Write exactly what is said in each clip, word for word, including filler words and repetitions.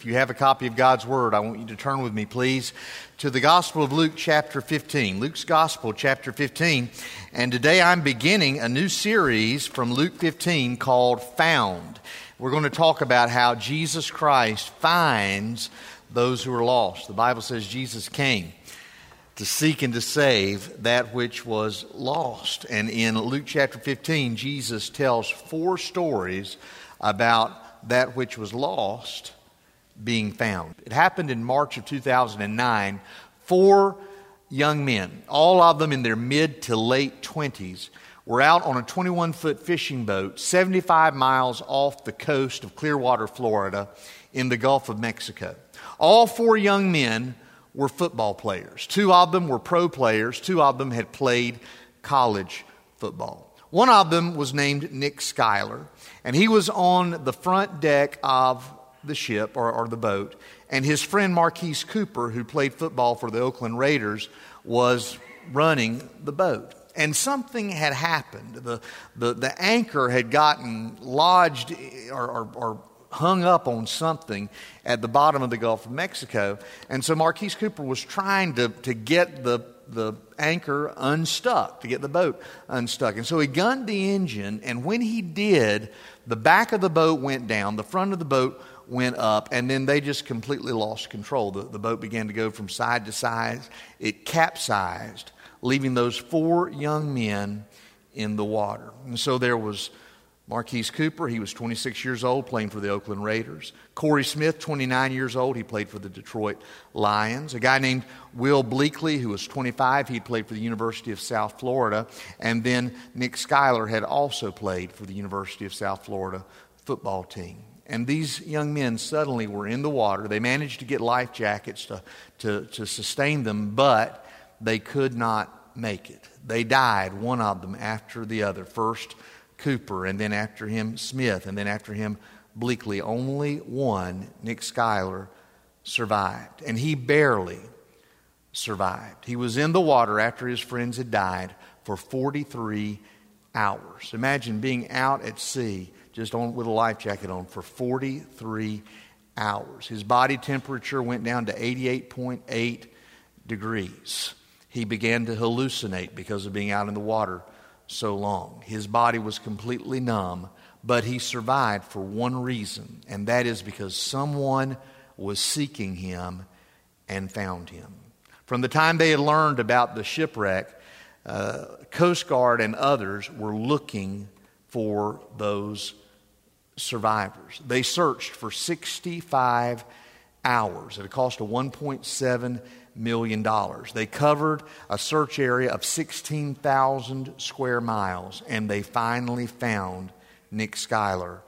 If you have a copy of God's Word, I want you to turn with me, please, to the Gospel of Luke chapter fifteen. Luke's Gospel chapter fifteen. And today I'm beginning a new series from Luke fifteen called Found. We're going to talk about how Jesus Christ finds those who are lost. The Bible says Jesus came to seek and to save that which was lost. And in Luke chapter fifteen, Jesus tells four stories about that which was lost being found. It happened in March of two thousand nine. Four young men, all of them in their mid to late twenties, were out on a twenty-one foot fishing boat seventy-five miles off the coast of Clearwater, Florida, in the Gulf of Mexico. All four young men were football players. Two of them were pro players. Two of them had played college football. One of them was named Nick Schuyler, and he was on the front deck of the ship or, or the boat, and his friend Marquise Cooper, who played football for the Oakland Raiders, was running the boat. And something had happened. The, the, the anchor had gotten lodged or, or, or hung up on something at the bottom of the Gulf of Mexico. And so Marquise Cooper was trying to, to get the, the anchor unstuck, to get the boat unstuck. And so he gunned the engine, and when he did, the back of the boat went down, the front of the boat went up, and then they just completely lost control. The, the boat began to go from side to side. It capsized, leaving those four young men in the water. And so there was Marquise Cooper. He was twenty-six years old, playing for the Oakland Raiders. Corey Smith, twenty-nine years old. He played for the Detroit Lions. A guy named Will Bleakley, who was twenty-five. He played for the University of South Florida. And then Nick Schuyler had also played for the University of South Florida football team. And these young men suddenly were in the water. They managed to get life jackets to, to, to sustain them, but they could not make it. They died, one of them after the other. First Cooper, and then after him Smith, and then after him Bleakley. Only one, Nick Schuyler, survived, and he barely survived. He was in the water after his friends had died for forty-three hours. Imagine being out at sea just on with a life jacket on for forty-three hours. His body temperature went down to eighty-eight point eight degrees. He began to hallucinate because of being out in the water so long. His body was completely numb, but he survived for one reason, and that is because someone was seeking him and found him. From the time they had learned about the shipwreck, uh, Coast Guard and others were looking for those survivors. They searched for sixty-five hours at a cost of one point seven million dollars. They covered a search area of sixteen thousand square miles, and they finally found Nick Schuyler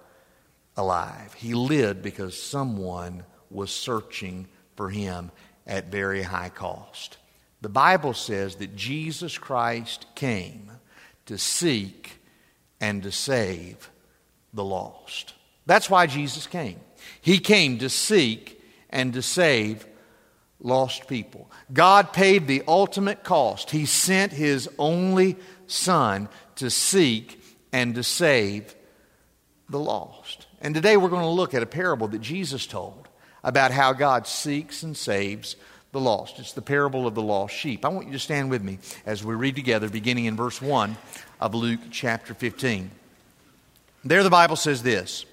alive. He lived because someone was searching for him at very high cost. The Bible says that Jesus Christ came to seek and to save the lost. That's why Jesus came. He came to seek and to save lost people. God paid the ultimate cost. He sent His only Son to seek and to save the lost. And today we're going to look at a parable that Jesus told about how God seeks and saves the lost. It's the parable of the lost sheep. I want you to stand with me as we read together, beginning in verse one of Luke chapter fifteen. There the Bible says this: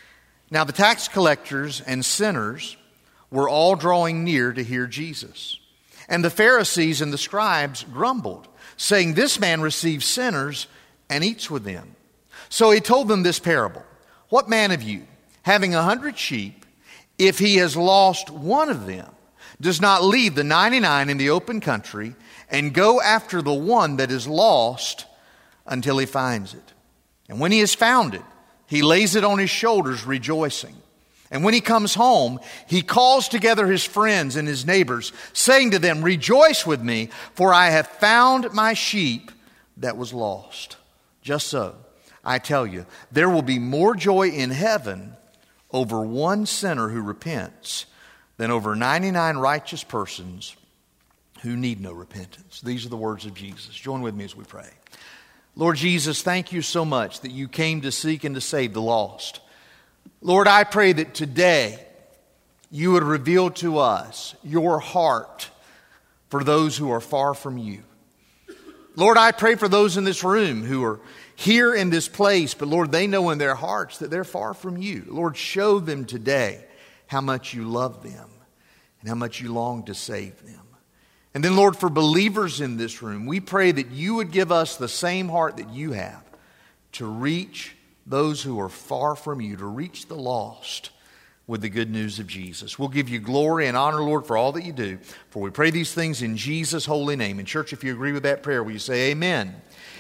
Now the tax collectors and sinners were all drawing near to hear Jesus. And the Pharisees and the scribes grumbled, saying, This man receives sinners and eats with them. So he told them this parable: What man of you, having a hundred sheep, if he has lost one of them, does not leave the ninety-nine in the open country and go after the one that is lost until he finds it? And when he has found it, he lays it on his shoulders, rejoicing. And when he comes home, he calls together his friends and his neighbors, saying to them, Rejoice with me, for I have found my sheep that was lost. Just so, I tell you, there will be more joy in heaven over one sinner who repents than over ninety-nine righteous persons who need no repentance. These are the words of Jesus. Join with me as we pray. Lord Jesus, thank you so much that you came to seek and to save the lost. Lord, I pray that today you would reveal to us your heart for those who are far from you. Lord, I pray for those in this room who are here in this place, but Lord, they know in their hearts that they're far from you. Lord, show them today how much you love them and how much you long to save them. And then, Lord, for believers in this room, we pray that you would give us the same heart that you have to reach those who are far from you, to reach the lost with the good news of Jesus. We'll give you glory and honor, Lord, for all that you do. For we pray these things in Jesus' holy name. And church, if you agree with that prayer, will you say amen?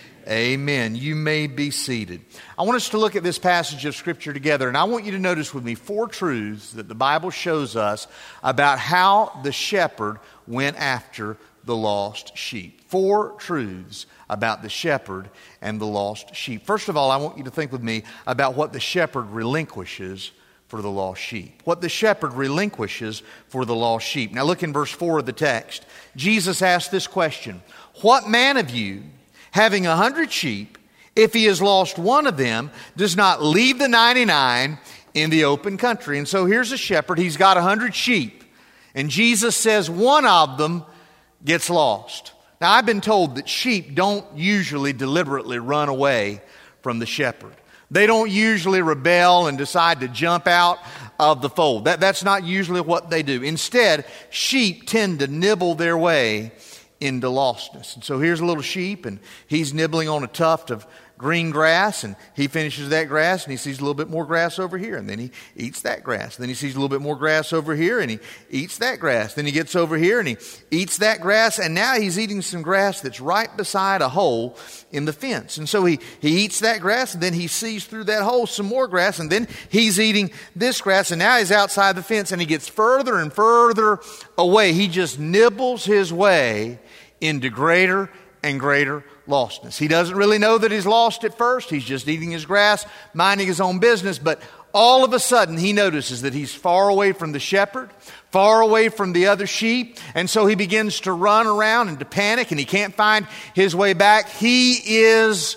Amen. You may be seated. I want us to look at this passage of Scripture together, and I want you to notice with me four truths that the Bible shows us about how the shepherd went after the lost sheep. Four truths about the shepherd and the lost sheep. First of all, I want you to think with me about what the shepherd relinquishes for the lost sheep. What the shepherd relinquishes for the lost sheep. Now look in verse four of the text. Jesus asked this question, "What man of you, having a hundred sheep, if he has lost one of them, does not leave the ninety-nine in the open country?" And so here's a shepherd. He's got a hundred sheep. And Jesus says one of them gets lost. Now, I've been told that sheep don't usually deliberately run away from the shepherd. They don't usually rebel and decide to jump out of the fold. That, that's not usually what they do. Instead, sheep tend to nibble their way into lostness. And so here's a little sheep, and he's nibbling on a tuft of green grass, and he finishes that grass, and he sees a little bit more grass over here, and then he eats that grass. Then he sees a little bit more grass over here, and he eats that grass. Then he gets over here, and he eats that grass, and now he's eating some grass that's right beside a hole in the fence. And so he, he eats that grass, and then he sees through that hole some more grass, and then he's eating this grass, and now he's outside the fence, and he gets further and further away. He just nibbles his way into greater and greater lostness. He doesn't really know that he's lost at first. He's just eating his grass, minding his own business. But all of a sudden, he notices that he's far away from the shepherd, far away from the other sheep. And so he begins to run around and to panic, and he can't find his way back. He is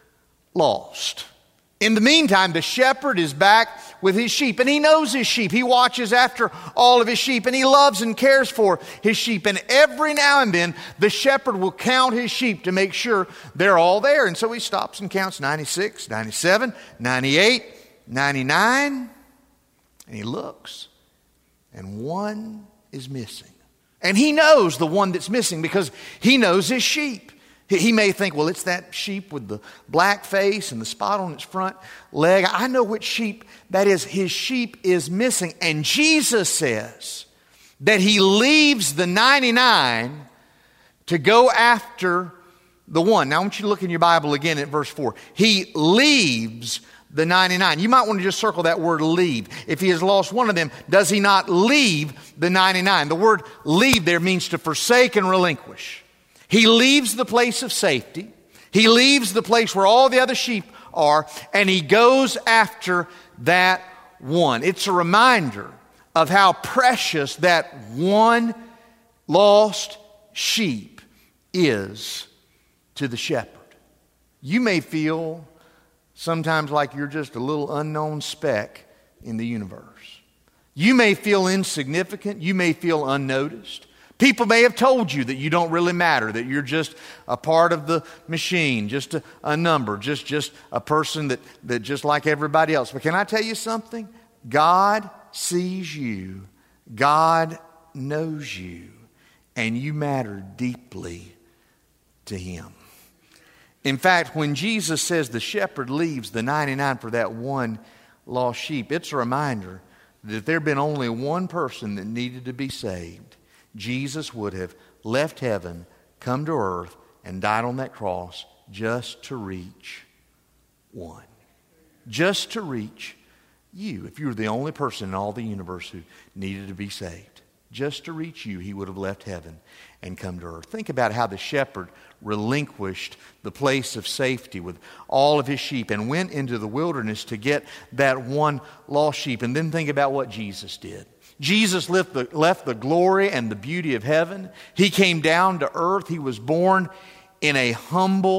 lost. In the meantime, the shepherd is back with his sheep, and he knows his sheep. He watches after all of his sheep, and he loves and cares for his sheep. And every now and then, the shepherd will count his sheep to make sure they're all there. And so he stops and counts ninety-six, ninety-seven, ninety-eight, ninety-nine, and he looks, and one is missing. And he knows the one that's missing because he knows his sheep. He may think, well, it's that sheep with the black face and the spot on its front leg. I know which sheep that is. His sheep is missing. And Jesus says that he leaves the ninety-nine to go after the one. Now, I want you to look in your Bible again at verse four. He leaves the ninety-nine. You might want to just circle that word leave. If he has lost one of them, does he not leave the ninety-nine? The word leave there means to forsake and relinquish. He leaves the place of safety. He leaves the place where all the other sheep are, and he goes after that one. It's a reminder of how precious that one lost sheep is to the shepherd. You may feel sometimes like you're just a little unknown speck in the universe. You may feel insignificant. You may feel unnoticed. People may have told you that you don't really matter, that you're just a part of the machine, just a, a number, just, just a person that, that just like everybody else. But can I tell you something? God sees you. God knows you. And you matter deeply to Him. In fact, when Jesus says the shepherd leaves the ninety-nine for that one lost sheep, it's a reminder that if there had been only one person that needed to be saved, Jesus would have left heaven, come to earth, and died on that cross just to reach one. Just to reach you. If you were the only person in all the universe who needed to be saved, just to reach you, He would have left heaven and come to earth. Think about how the shepherd relinquished the place of safety with all of his sheep and went into the wilderness to get that one lost sheep. And then think about what Jesus did. Jesus left the, left the glory and the beauty of heaven. He came down to earth. He was born in a humble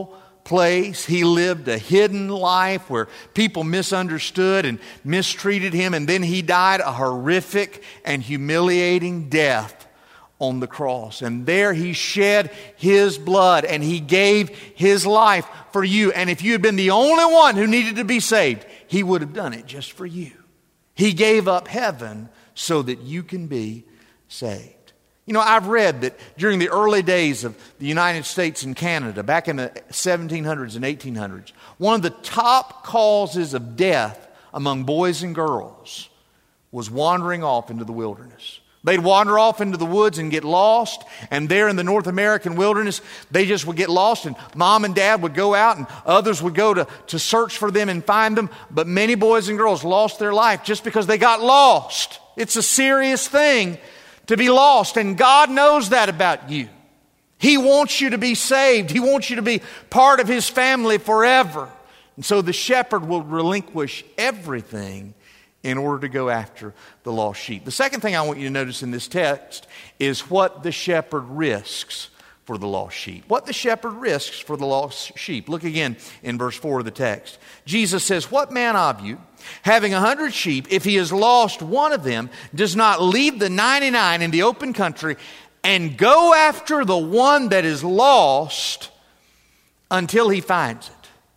place. He lived a hidden life where people misunderstood and mistreated him, and then he died a horrific and humiliating death on the cross. And there he shed his blood and he gave his life for you. And if you had been the only one who needed to be saved, he would have done it just for you. He gave up heaven so that you can be saved. You know, I've read that during the early days of the United States and Canada, back in the seventeen hundreds and eighteen hundreds, one of the top causes of death among boys and girls was wandering off into the wilderness. They'd wander off into the woods and get lost, and there in the North American wilderness, they just would get lost, and mom and dad would go out, and others would go to, to search for them and find them, but many boys and girls lost their life just because they got lost. It's a serious thing to be lost, and God knows that about you. He wants you to be saved. He wants you to be part of His family forever. And so the shepherd will relinquish everything in order to go after the lost sheep. The second thing I want you to notice in this text is what the shepherd risks for the lost sheep. What the shepherd risks for the lost sheep. Look again in verse four of the text. Jesus says, "What man of you, having a hundred sheep, if he has lost one of them, does not leave the ninety-nine in the open country and go after the one that is lost until he finds it?"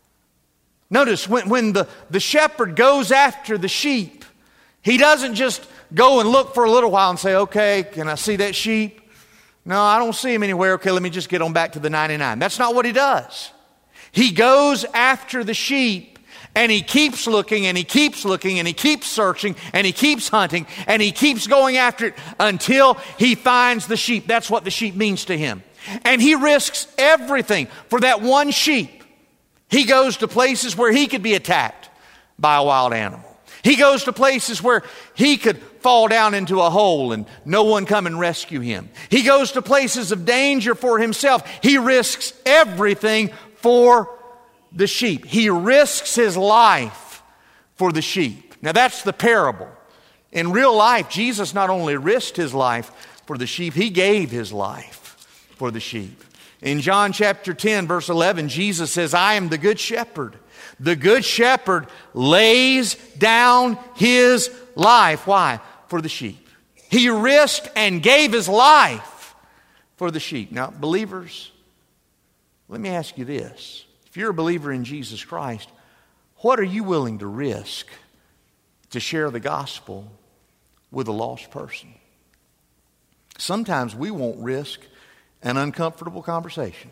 Notice when, when the, the shepherd goes after the sheep, he doesn't just go and look for a little while and say, "Okay, can I see that sheep? No, I don't see him anywhere. Okay, let me just get on back to the ninety-nine. That's not what he does. He goes after the sheep, and he keeps looking, and he keeps looking, and he keeps searching, and he keeps hunting, and he keeps going after it until he finds the sheep. That's what the sheep means to him. And he risks everything for that one sheep. He goes to places where he could be attacked by a wild animal. He goes to places where he could fall down into a hole and no one come and rescue him. He goes to places of danger for himself. He risks everything for the sheep. He risks his life for the sheep. Now that's the parable. In real life, Jesus not only risked his life for the sheep, he gave his life for the sheep. In John chapter ten, verse eleven, Jesus says, "I am the good shepherd. The good shepherd lays down his life." Why? For the sheep. He risked and gave his life for the sheep. Now, believers, let me ask you this. If you're a believer in Jesus Christ, what are you willing to risk to share the gospel with a lost person? Sometimes we won't risk an uncomfortable conversation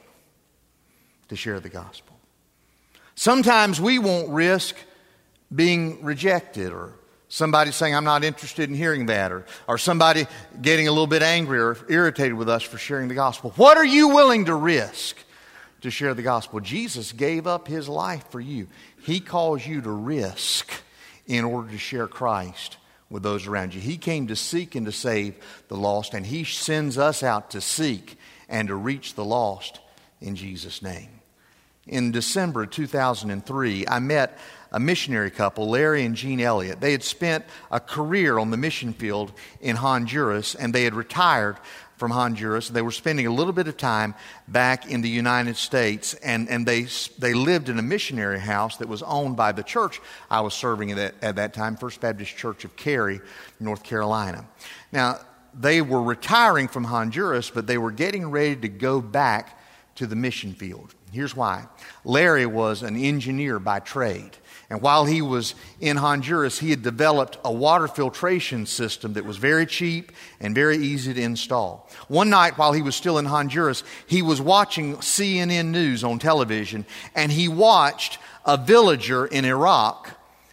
to share the gospel. Sometimes we won't risk being rejected, or somebody saying, "I'm not interested in hearing that," or, or somebody getting a little bit angry or irritated with us for sharing the gospel. What are you willing to risk to share the gospel? Jesus gave up his life for you. He calls you to risk in order to share Christ with those around you. He came to seek and to save the lost, and he sends us out to seek and to reach the lost in Jesus' name. In December of two thousand three, I met a missionary couple, Larry and Jean Elliott. They had spent a career on the mission field in Honduras, and they had retired from Honduras. They were spending a little bit of time back in the United States, and, and they they lived in a missionary house that was owned by the church I was serving at that, at that time, First Baptist Church of Cary, North Carolina. Now, they were retiring from Honduras, but they were getting ready to go back to the mission field. Here's why. Larry was an engineer by trade. And while he was in Honduras, he had developed a water filtration system that was very cheap and very easy to install. One night while he was still in Honduras, he was watching C N N News on television, and he watched a villager in Iraq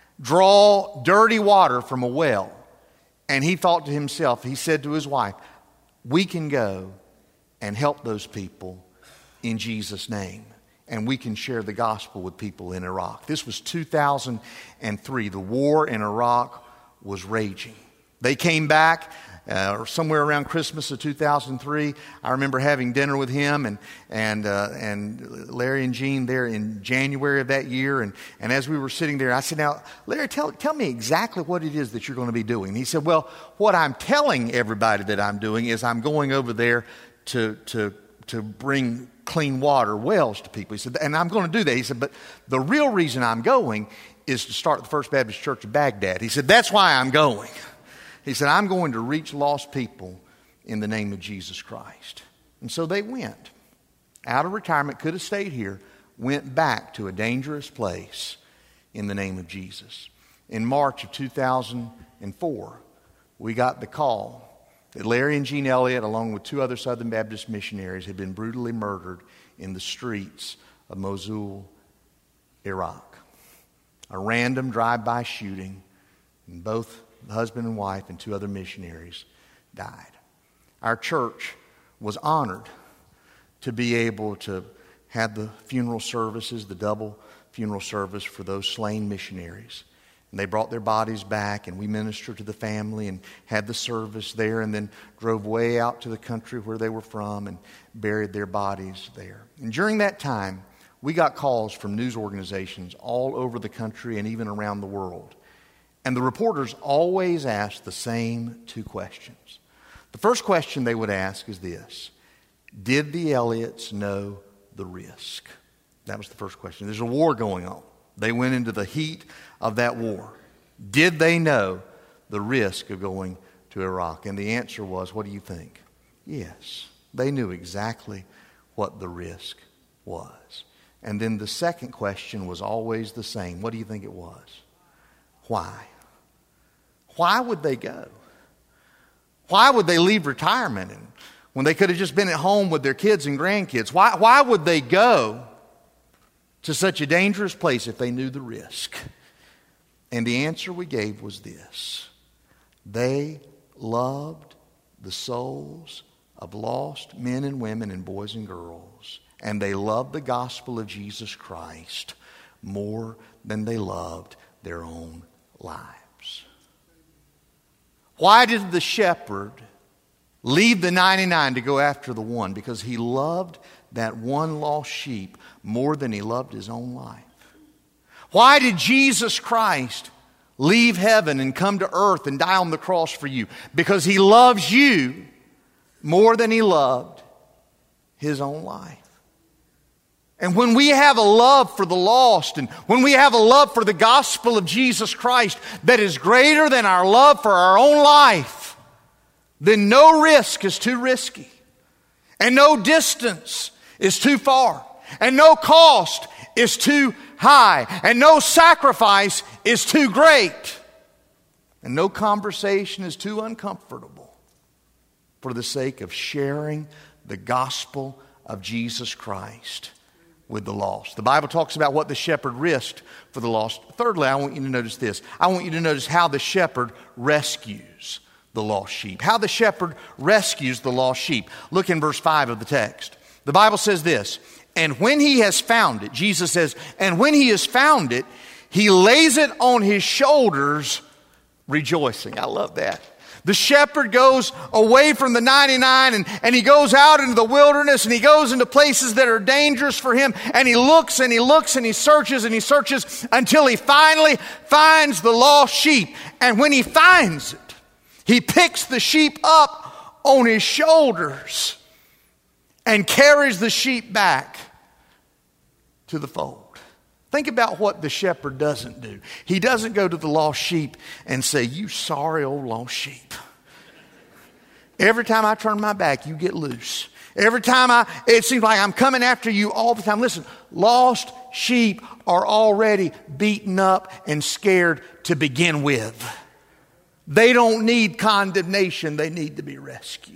draw dirty water from a well. And he thought to himself, he said to his wife, "We can go and help those people in Jesus' name. And we can share the gospel with people in Iraq." This was two thousand three. The war in Iraq was raging. They came back uh, somewhere around Christmas of two thousand three. I remember having dinner with him and and uh, and Larry and Jean there in January of that year. And, and as we were sitting there, I said, "Now, Larry, tell, tell me exactly what it is that you're going to be doing." And he said, "Well, what I'm telling everybody that I'm doing is I'm going over there to to to bring clean water, wells to people. He said, and I'm going to do that. He said, but the real reason I'm going is to start the First Baptist Church of Baghdad. He said, that's why I'm going. He said, I'm going to reach lost people in the name of Jesus Christ. And so they went. Out of retirement, could have stayed here, went back to a dangerous place in the name of Jesus. In March of two thousand four, we got the call that Larry and Jean Elliott, along with two other Southern Baptist missionaries, had been brutally murdered in the streets of Mosul, Iraq. A random drive-by shooting, and both the husband and wife and two other missionaries died. Our church was honored to be able to have the funeral services, the double funeral service for those slain missionaries. And they brought their bodies back, and we ministered to the family and had the service there, and then drove way out to the country where they were from and buried their bodies there. And during that time, we got calls from news organizations all over the country and even around the world. And the reporters always asked the same two questions. The first question they would ask is this: did the Elliots know the risk? That was the first question. There's a war going on. They went into the heat of that war. Did they know the risk of going to Iraq? And the answer was, what do you think? Yes, they knew exactly what the risk was. And then the second question was always the same. What do you think it was? Why? Why would they go? Why would they leave retirement and when they could have just been at home with their kids and grandkids? Why, why would they go to such a dangerous place if they knew the risk? And the answer we gave was this: they loved the souls of lost men and women and boys and girls, and they loved the gospel of Jesus Christ more than they loved their own lives. Why did the shepherd leave the ninety-nine to go after the one? Because he loved that one lost sheep more than he loved his own life. Why did Jesus Christ leave heaven and come to earth and die on the cross for you? Because he loves you more than he loved his own life. And when we have a love for the lost, and when we have a love for the gospel of Jesus Christ that is greater than our love for our own life, then no risk is too risky, and no distance is too far, and no cost is too high, and no sacrifice is too great, and no conversation is too uncomfortable for the sake of sharing the gospel of Jesus Christ with the lost. The Bible talks about what the shepherd risked for the lost. Thirdly, I want you to notice this. I want you to notice how the shepherd rescues the lost sheep. How the shepherd rescues the lost sheep. Look in verse five of the text. The Bible says this: and when he has found it, Jesus says, and when he has found it, he lays it on his shoulders, rejoicing. I love that. The shepherd goes away from the ninety-nine and, and he goes out into the wilderness and he goes into places that are dangerous for him, and he looks and he looks and he searches and he searches until he finally finds the lost sheep. And when he finds it, he picks the sheep up on his shoulders and carries the sheep back to the fold. Think about what the shepherd doesn't do. He doesn't go to the lost sheep and say, "You sorry old lost sheep. Every time I turn my back, you get loose. Every time I, it seems like I'm coming after you all the time." Listen, lost sheep are already beaten up and scared to begin with. They don't need condemnation. They need to be rescued.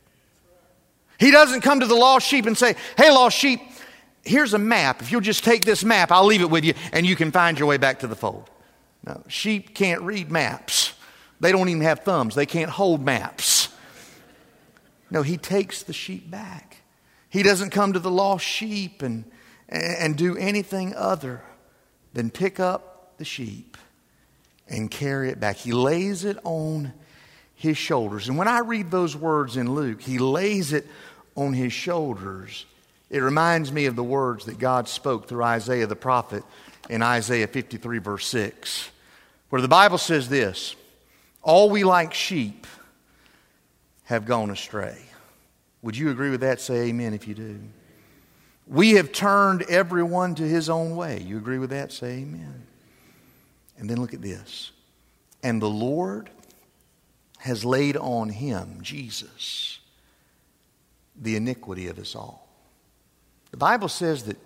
He doesn't come to the lost sheep and say, "Hey, lost sheep, here's a map. If you'll just take this map, I'll leave it with you and you can find your way back to the fold." No, sheep can't read maps. They don't even have thumbs. They can't hold maps. No, he takes the sheep back. He doesn't come to the lost sheep and, and do anything other than pick up the sheep and carry it back. He lays it on his shoulders. And when I read those words in Luke, he lays it on his shoulders, it reminds me of the words that God spoke through Isaiah the prophet in Isaiah fifty-three verse six, where the Bible says this: "All we like sheep have gone astray. Would you agree with that? Say amen if you do. We have turned everyone to his own way. You agree with that? Say amen. And then look at this. And the Lord has laid on him, Jesus, the iniquity of us all. The Bible says that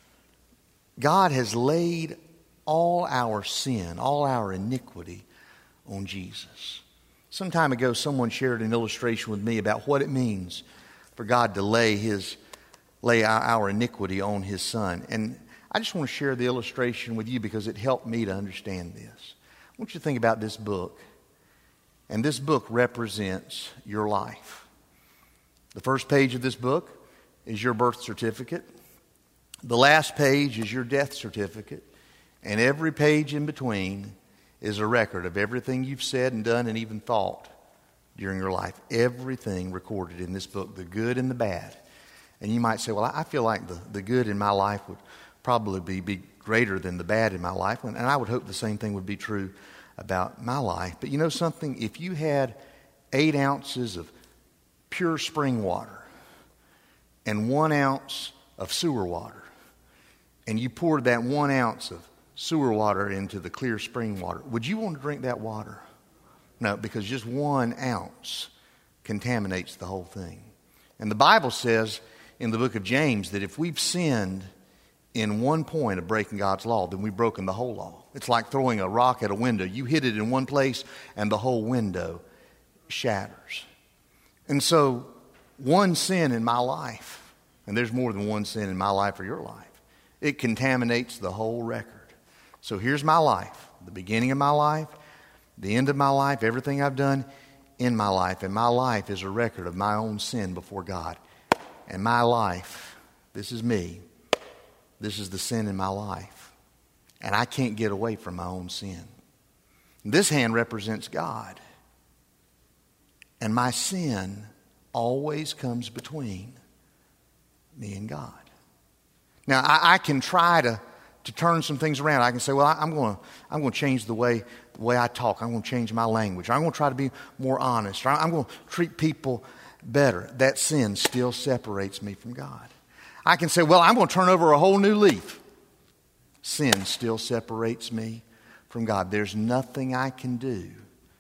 God has laid all our sin, all our iniquity on Jesus. Some time ago, someone shared an illustration with me about what it means for God to lay his, lay our, our iniquity on his Son. And I just want to share the illustration with you because it helped me to understand this. I want you to think about this book. And this book represents your life. The first page of this book is your birth certificate. The last page is your death certificate. And every page in between is a record of everything you've said and done and even thought during your life. Everything recorded in this book, the good and the bad. And you might say, well, I feel like the, the good in my life would probably be, be greater than the bad in my life. And I would hope the same thing would be true about my life. But you know something? If you had eight ounces of pure spring water and one ounce of sewer water, and you poured that one ounce of sewer water into the clear spring water, would you want to drink that water? No, because just one ounce contaminates the whole thing. And the Bible says in the book of James that if we've sinned in one point of breaking God's law, then we've broken the whole law. It's like throwing a rock at a window. You hit it in one place and the whole window shatters. And so one sin in my life, and there's more than one sin in my life or your life, it contaminates the whole record. So here's my life, the beginning of my life, the end of my life, everything I've done in my life. And my life is a record of my own sin before God. And my life, this is me. This is the sin in my life. And I can't get away from my own sin. This hand represents God. And my sin always comes between me and God. Now, I, I can try to, to turn some things around. I can say, well, I, I'm going to I'm going to change the way, the way I talk. I'm going to change my language. I'm going to try to be more honest. I'm going to treat people better. That sin still separates me from God. I can say, well, I'm going to turn over a whole new leaf. Sin still separates me from God. There's nothing I can do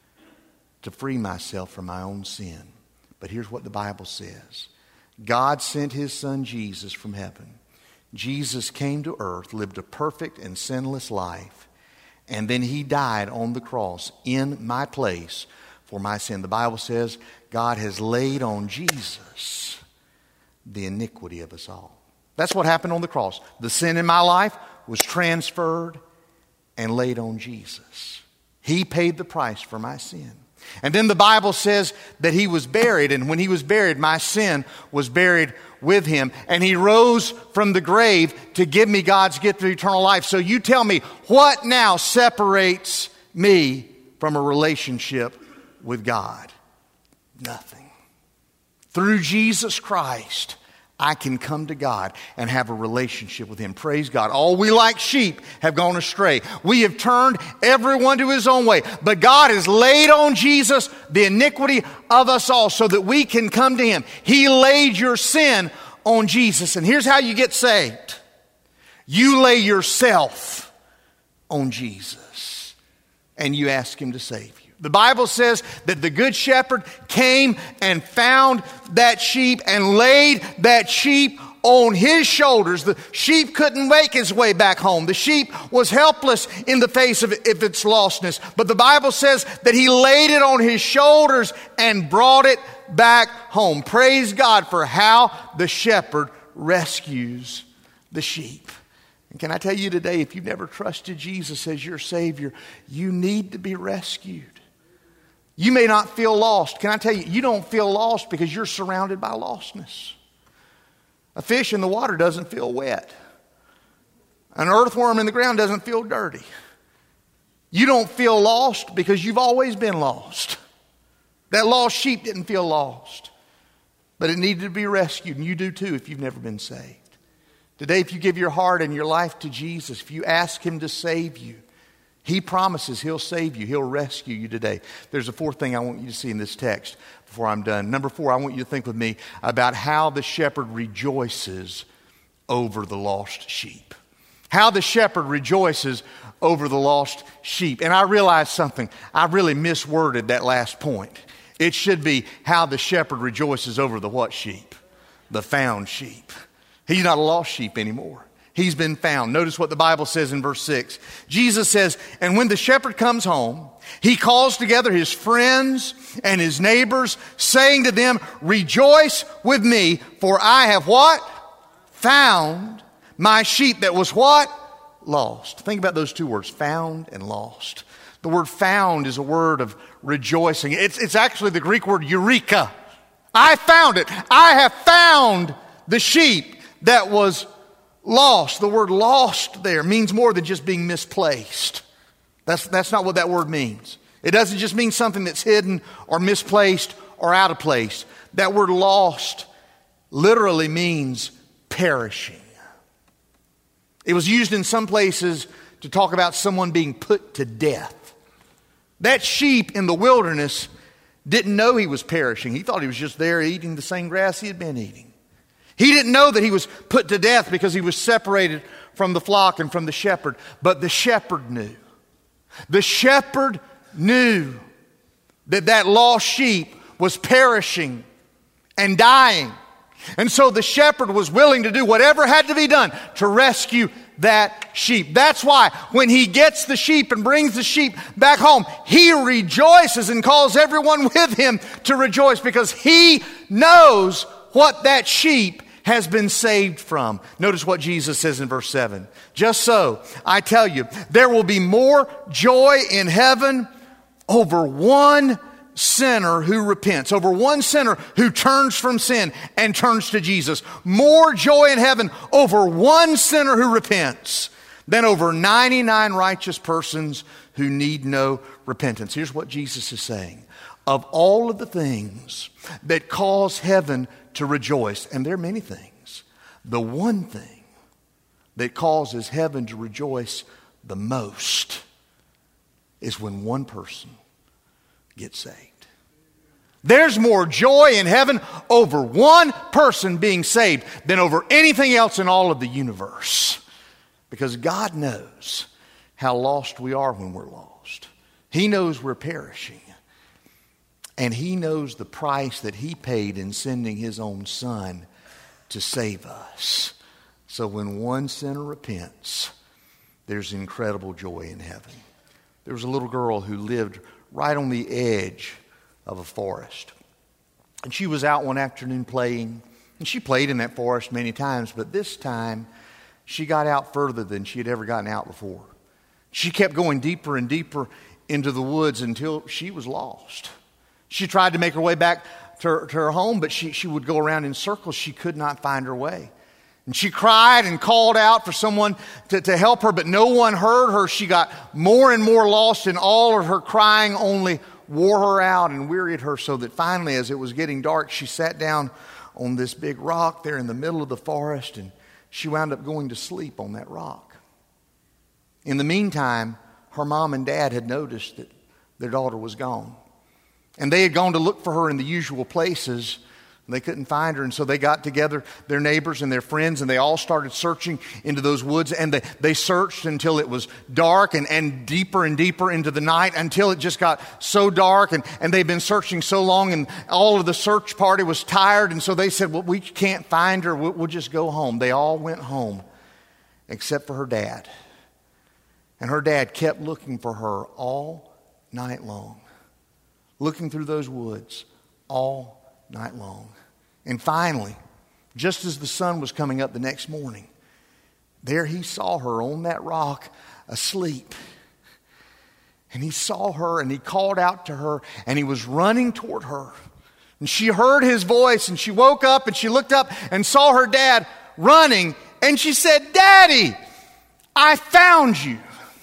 to free myself from my own sin. But here's what the Bible says. God sent his Son Jesus from heaven. Jesus came to earth, lived a perfect and sinless life, and then he died on the cross in my place for my sin. The Bible says God has laid on Jesus the iniquity of us all. That's what happened on the cross. The sin in my life was transferred and laid on Jesus. He paid the price for my sin. And then the Bible says that he was buried, and when he was buried, my sin was buried with him. And he rose from the grave to give me God's gift of eternal life. So you tell me, what now separates me from a relationship with God? Nothing. Through Jesus Christ, I can come to God and have a relationship with him. Praise God. All we like sheep have gone astray. We have turned everyone to his own way. But God has laid on Jesus the iniquity of us all so that we can come to him. He laid your sin on Jesus. And here's how you get saved. You lay yourself on Jesus and you ask him to save you. The Bible says that the good shepherd came and found that sheep and laid that sheep on his shoulders. The sheep couldn't make its way back home. The sheep was helpless in the face of its lostness. But the Bible says that he laid it on his shoulders and brought it back home. Praise God for how the shepherd rescues the sheep. And can I tell you today, if you've never trusted Jesus as your Savior, you need to be rescued. You may not feel lost. Can I tell you, you don't feel lost because you're surrounded by lostness. A fish in the water doesn't feel wet. An earthworm in the ground doesn't feel dirty. You don't feel lost because you've always been lost. That lost sheep didn't feel lost, but it needed to be rescued, and you do too if you've never been saved. Today, if you give your heart and your life to Jesus, if you ask him to save you, He promises He'll save you. He'll rescue you today. There's a fourth thing I want you to see in this text before I'm done. Number four, I want you to think with me about how the shepherd rejoices over the lost sheep. How the shepherd rejoices over the lost sheep. And I realized something. I really misworded that last point. It should be how the shepherd rejoices over the what sheep? The found sheep. He's not a lost sheep anymore. He's been found. Notice what the Bible says in verse six. Jesus says, and when the shepherd comes home, he calls together his friends and his neighbors, saying to them, rejoice with me, for I have what? Found my sheep that was what? Lost. Think about those two words, found and lost. The word found is a word of rejoicing. It's, it's actually the Greek word eureka. I found it. I have found the sheep that was lost. The word lost there means more than just being misplaced. That's, that's not what that word means. It doesn't just mean something that's hidden or misplaced or out of place. That word lost literally means perishing. It was used in some places to talk about someone being put to death. That sheep in the wilderness didn't know he was perishing. He thought he was just there eating the same grass he had been eating. He didn't know that he was put to death because he was separated from the flock and from the shepherd. But the shepherd knew. The shepherd knew that that lost sheep was perishing and dying. And so the shepherd was willing to do whatever had to be done to rescue that sheep. That's why when he gets the sheep and brings the sheep back home, he rejoices and calls everyone with him to rejoice because he knows what that sheep has been saved from. Notice what Jesus says in verse seven. Just so, I tell you, there will be more joy in heaven over one sinner who repents, over one sinner who turns from sin and turns to Jesus. More joy in heaven over one sinner who repents than over ninety-nine righteous persons who need no repentance. Here's what Jesus is saying. Of all of the things that cause heaven to rejoice, and there are many things, the one thing that causes heaven to rejoice the most is when one person gets saved. There's more joy in heaven over one person being saved than over anything else in all of the universe. Because God knows how lost we are when we're lost. He knows we're perishing. And He knows the price that He paid in sending His own Son to save us. So when one sinner repents, there's incredible joy in heaven. There was a little girl who lived right on the edge of a forest. And she was out one afternoon playing. And she played in that forest many times, but this time she got out further than she had ever gotten out before. She kept going deeper and deeper into the woods until she was lost. She tried to make her way back to her, to her home, but she, she would go around in circles. She could not find her way. And she cried and called out for someone to, to help her, but no one heard her. She got more and more lost, and all of her crying only wore her out and wearied her, so that finally, as it was getting dark, she sat down on this big rock there in the middle of the forest, and she wound up going to sleep on that rock. In the meantime, her mom and dad had noticed that their daughter was gone. And they had gone to look for her in the usual places. They couldn't find her, and so they got together their neighbors and their friends, and they all started searching into those woods, and they, they searched until it was dark and, and deeper and deeper into the night until it just got so dark, and, and they'd been searching so long, and all of the search party was tired, and so they said, well, we can't find her, we'll, we'll just go home. They all went home, except for her dad. And her dad kept looking for her all night long, looking through those woods all night long. And finally, just as the sun was coming up the next morning, there he saw her on that rock asleep. And he saw her and he called out to her and he was running toward her. And she heard his voice and she woke up and she looked up and saw her dad running. And she said, "Daddy, I found you."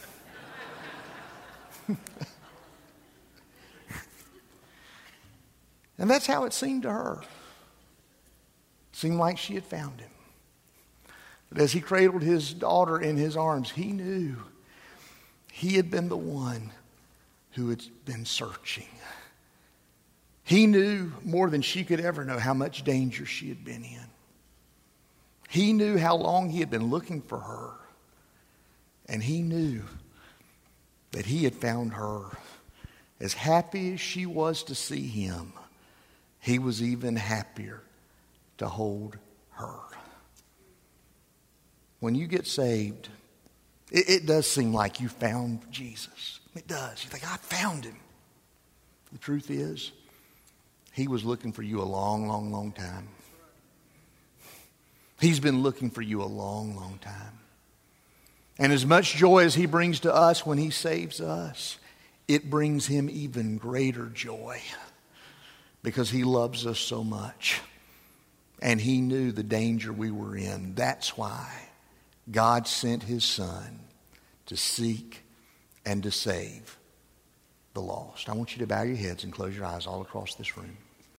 And that's how it seemed to her. It seemed like she had found him. But as he cradled his daughter in his arms, he knew. He had been the one who had been searching. He knew more than she could ever know how much danger she had been in. He knew how long he had been looking for her. And he knew that he had found her. As happy as she was to see him, he was even happier to hold her. When you get saved, it, it does seem like you found Jesus. It does. You think, I found him. The truth is, he was looking for you a long, long, long time. He's been looking for you a long, long time. And as much joy as he brings to us when he saves us, it brings him even greater joy because he loves us so much. And he knew the danger we were in. That's why God sent his Son to seek and to save the lost. I want you to bow your heads and close your eyes all across this room.